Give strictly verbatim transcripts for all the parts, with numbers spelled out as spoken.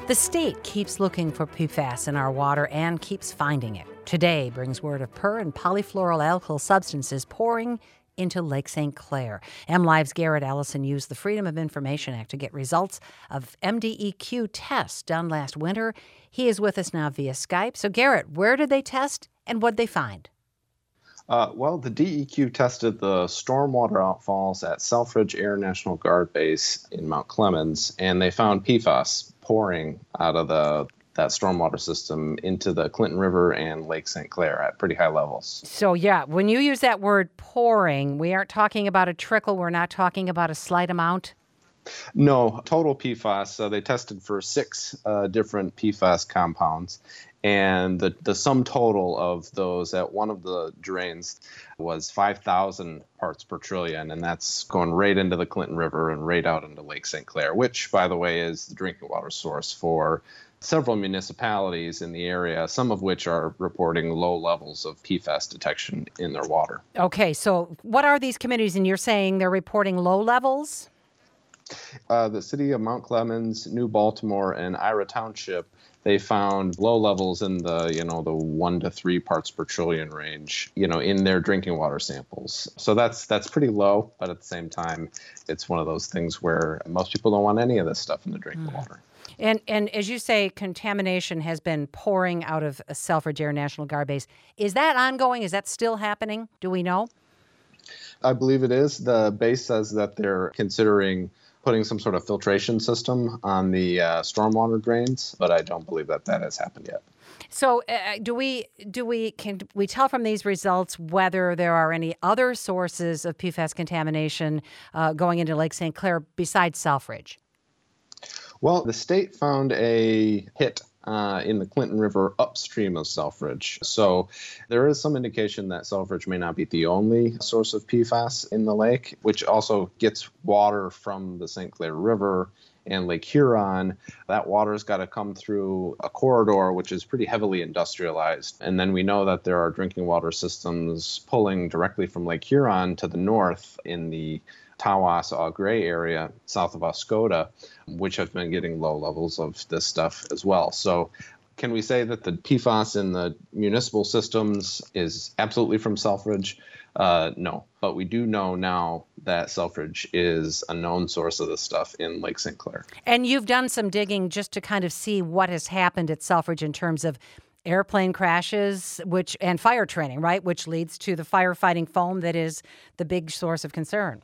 The state keeps looking for P FAS in our water and keeps finding it. Today brings word of per and polyfluoroalkyl substances pouring into Lake Saint Clair. MLive's Garrett Allison used the Freedom of Information Act to get results of M D E Q tests done last winter. He is with us now via Skype. So, Garrett, where did they test and what did they find? Uh, well, the D E Q tested the stormwater outfalls at Selfridge Air National Guard Base in Mount Clemens, and they found P FAS pouring out of the that stormwater system into the Clinton River and Lake Saint Clair at pretty high levels. So, yeah, when you use that word pouring, we aren't talking about a trickle. We're not talking about a slight amount. No, total P FAS. So they tested for six uh, different P FAS compounds. And the, the sum total of those at one of the drains was five thousand parts per trillion, and that's going right into the Clinton River and right out into Lake Saint Clair, which, by the way, is the drinking water source for several municipalities in the area, some of which are reporting low levels of P FAS detection in their water. Okay, so what are these communities? And you're saying they're reporting low levels? Uh, the city of Mount Clemens, New Baltimore, and Ira Township, they found low levels in the, you know, the one to three parts per trillion range, you know, in their drinking water samples. So that's that's pretty low, but at the same time, it's one of those things where most people don't want any of this stuff in the drinking mm. water. And and as you say, contamination has been pouring out of Selfridge Air National Guard Base. Is that ongoing? Is that still happening? Do we know? I believe it is. The base says that they're considering putting some sort of filtration system on the uh, stormwater drains, but I don't believe that that has happened yet. So, uh, do we do we can we tell from these results whether there are any other sources of P FAS contamination uh, going into Lake Saint Clair besides Selfridge? Well, the state found a hit uh, in the Clinton River upstream of Selfridge. So there is some indication that Selfridge may not be the only source of P FAS in the lake, which also gets water from the Saint Clair River and Lake Huron. That water's got to come through a corridor which is pretty heavily industrialized. And then we know that there are drinking water systems pulling directly from Lake Huron to the north in the Tawas Au Gres area south of Oscoda, which have been getting low levels of this stuff as well. So can we say that the P FAS in the municipal systems is absolutely from Selfridge? Uh, no, but we do know now that Selfridge is a known source of this stuff in Lake Saint Clair. And you've done some digging just to kind of see what has happened at Selfridge in terms of airplane crashes, which and fire training, right, which leads to the firefighting foam that is the big source of concern.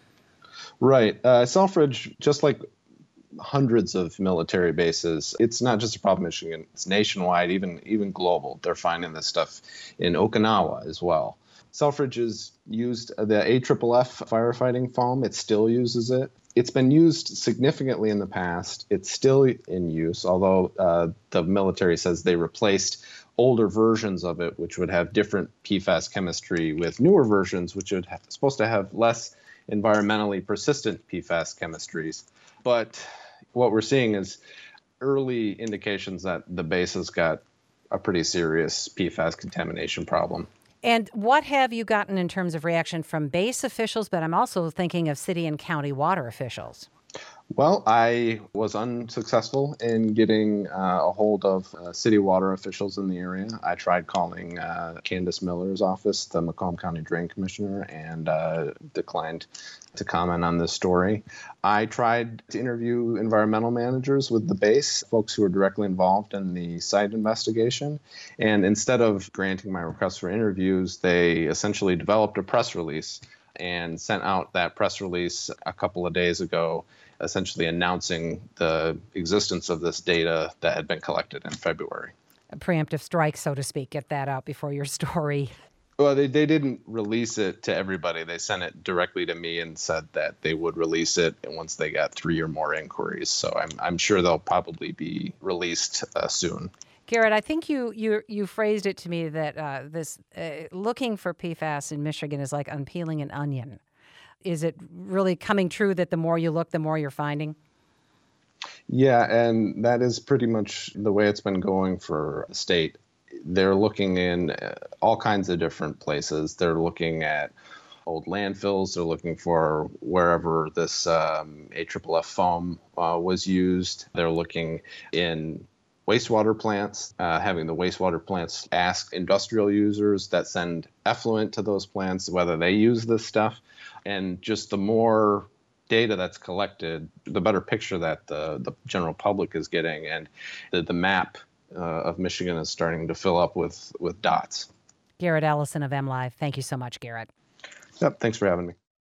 Right. Uh, Selfridge, just like hundreds of military bases, it's not just a problem in Michigan. It's nationwide, even even global. They're finding this stuff in Okinawa as well. Selfridge has used the A F F F firefighting foam. It still uses it. It's been used significantly in the past. It's still in use, although uh, the military says they replaced older versions of it, which would have different P FAS chemistry, with newer versions, which would have, supposed to have less environmentally persistent P FAS chemistries. But what we're seeing is early indications that the base has got a pretty serious P FAS contamination problem. And what have you gotten in terms of reaction from base officials, but I'm also thinking of city and county water officials? Well, I was unsuccessful in getting uh, a hold of uh, city water officials in the area. I tried calling uh, Candace Miller's office, the Macomb County Drain Commissioner, and uh, declined to comment on this story. I tried to interview environmental managers with the base, folks who were directly involved in the site investigation. And instead of granting my request for interviews, they essentially developed a press release and sent out that press release a couple of days ago, essentially announcing the existence of this data that had been collected in February. A preemptive strike, so to speak. Get that out before your story. Well, they, they didn't release it to everybody. They sent it directly to me and said that they would release it once they got three or more inquiries. So I'm I'm sure they'll probably be released uh, soon. Garrett, I think you you you phrased it to me that uh, this uh, looking for P FAS in Michigan is like unpeeling an onion. Is it really coming true that the more you look, the more you're finding? Yeah, and that is pretty much the way it's been going for the state. They're looking in all kinds of different places. They're looking at old landfills. They're looking for wherever this um, A F F F foam uh, was used. They're looking in wastewater plants, uh, having the wastewater plants ask industrial users that send effluent to those plants whether they use this stuff. And just the more data that's collected, the better picture that the, the general public is getting. And the, the map uh, of Michigan is starting to fill up with, with dots. Garrett Allison of MLive. Thank you so much, Garrett. Yep, thanks for having me.